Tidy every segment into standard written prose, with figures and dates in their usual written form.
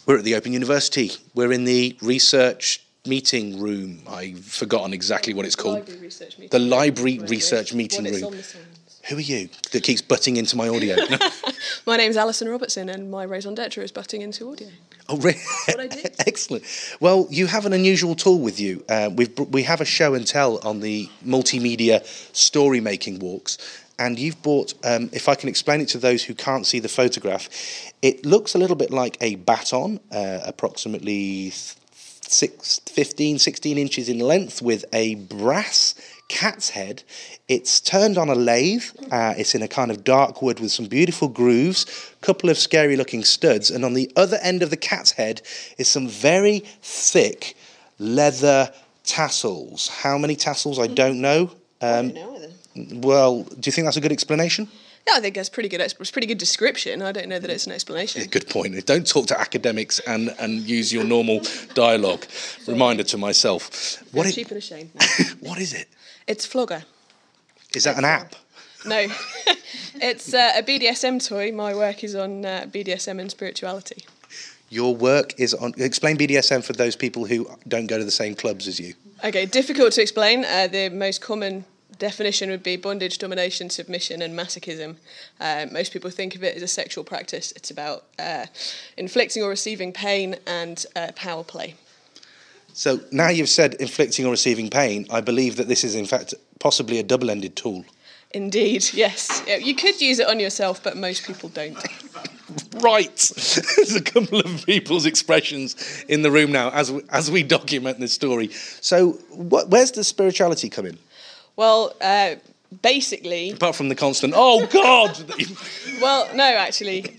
We're at the Open University. We're in the research meeting room. I've forgotten exactly what it's called. The Library Research Meeting Room. Who are you that keeps butting into my audio? My name's Alison Robertson, and my raison d'etre is butting into audio. Oh, really? That's what I do. Excellent. Well, you have an unusual tool with you. We have a show and tell on the multimedia story-making walks, and you've bought, if I can explain it to those who can't see the photograph, it looks a little bit like a baton, approximately 16 inches in length, with a brass cat's head. It's turned on a lathe. It's in a kind of dark wood with some beautiful grooves, couple of scary looking studs, and on the other end of the cat's head is some very thick leather tassels. How many tassels? I don't know. I don't know either. Well, do you think that's a good explanation? Yeah, I think that's pretty good. It's a pretty good description. I don't know that it's an explanation. Yeah, good point. Don't talk to academics and use your normal dialogue. Reminder to myself. What cheap and ashamed. What is it? It's Flogger. Is that an app? No. It's a BDSM toy. My work is on BDSM and spirituality. Your work is on... Explain BDSM for those people who don't go to the same clubs as you. Okay, difficult to explain. The most common definition would be bondage, domination, submission, and masochism. Most people think of it as a sexual practice. It's about inflicting or receiving pain and power play. So now you've said inflicting or receiving pain, I believe that this is in fact possibly a double-ended tool. Indeed, yes. You could use it on yourself, but most people don't. Right. There's a couple of people's expressions in the room now as we document this story. So where's the spirituality come in? Well, basically... Apart from the constant, oh, God! Well, no, actually.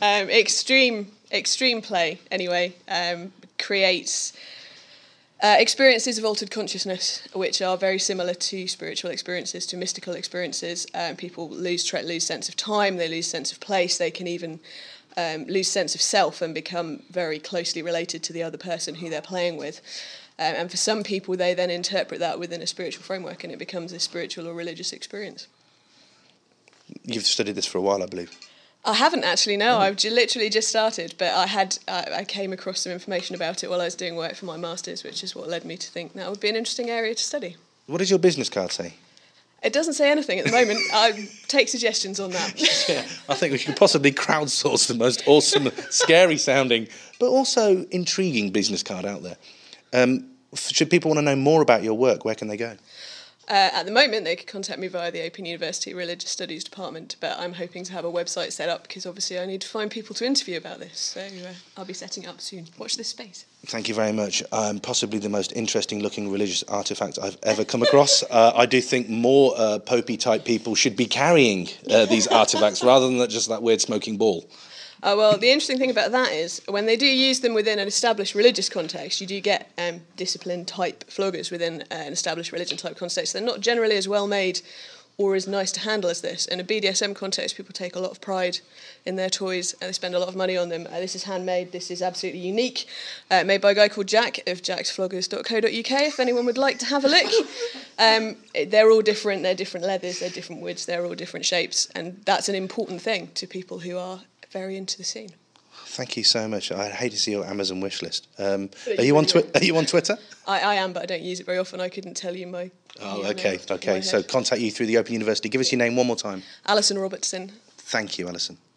Extreme play, anyway, creates... experiences of altered consciousness, which are very similar to spiritual experiences, to mystical experiences. People lose sense of time, they lose sense of place, they can even lose sense of self and become very closely related to the other person who they're playing with. And for some people, they then interpret that within a spiritual framework, and it becomes a spiritual or religious experience. You've studied this for a while, I believe. I haven't actually, no. I've literally just started, but I came across some information about it while I was doing work for my master's, which is what led me to think that would be an interesting area to study. What does your business card say? It doesn't say anything at the moment. I take suggestions on that. Yeah, I think we should possibly crowdsource the most awesome, scary-sounding, but also intriguing business card out there. Should people want to know more about your work, where can they go? At the moment, they could contact me via the Open University Religious Studies Department, but I'm hoping to have a website set up because obviously I need to find people to interview about this, so I'll be setting up soon. Watch this space. Thank you very much. Possibly the most interesting-looking religious artefact I've ever come across. I do think more Popey-type people should be carrying these artefacts rather than just that weird smoking ball. Well, the interesting thing about that is when they do use them within an established religious context, you do get discipline-type floggers within an established religion-type context. They're not generally as well-made or as nice to handle as this. In a BDSM context, people take a lot of pride in their toys and they spend a lot of money on them. This is handmade. This is absolutely unique. Made by a guy called Jack of jacksfloggers.co.uk, if anyone would like to have a look. They're all different. They're different leathers. They're different woods. They're all different shapes. And that's an important thing to people who are very into the scene. Thank you so much. I'd hate to see your Amazon wish list. Are you on Twitter? I am, but I don't use it very often. I couldn't tell you my... Oh, okay. So contact you through the Open University. Give us your name one more time. Alison Robertson. Thank you, Alison.